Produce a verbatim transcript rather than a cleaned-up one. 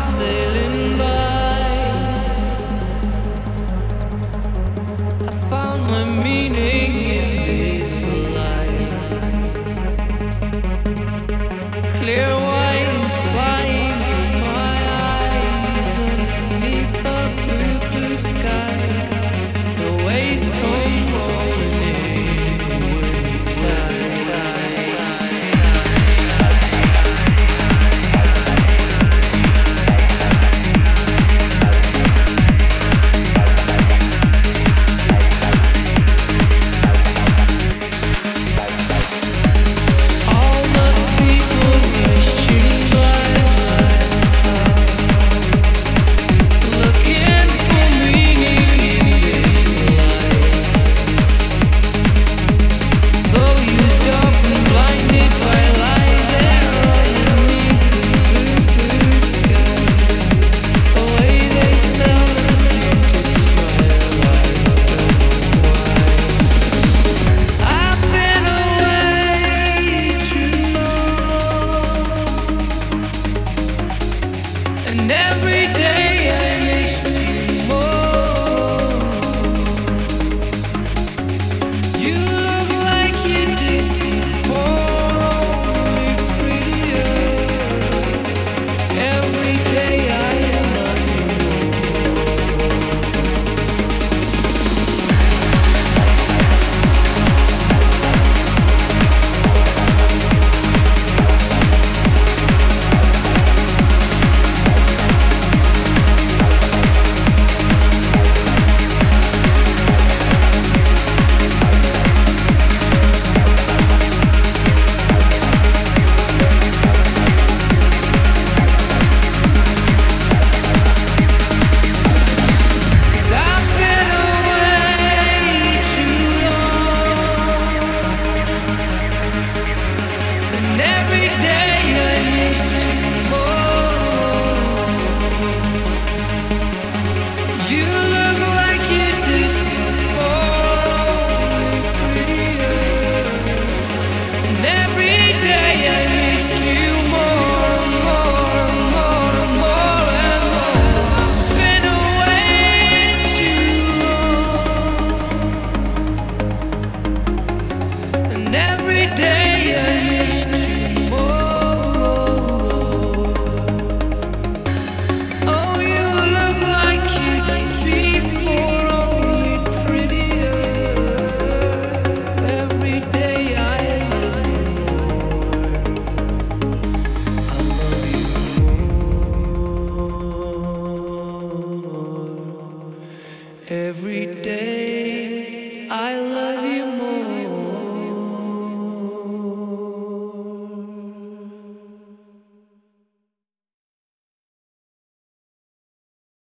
sailing by. I found my meaning in this life. Clear wines flying in my eyes underneath the blue, blue sky. The waves come rolling in with the tide. And every day I miss you more. You look like you did before, only prettier. Every day I love you every day. I love you.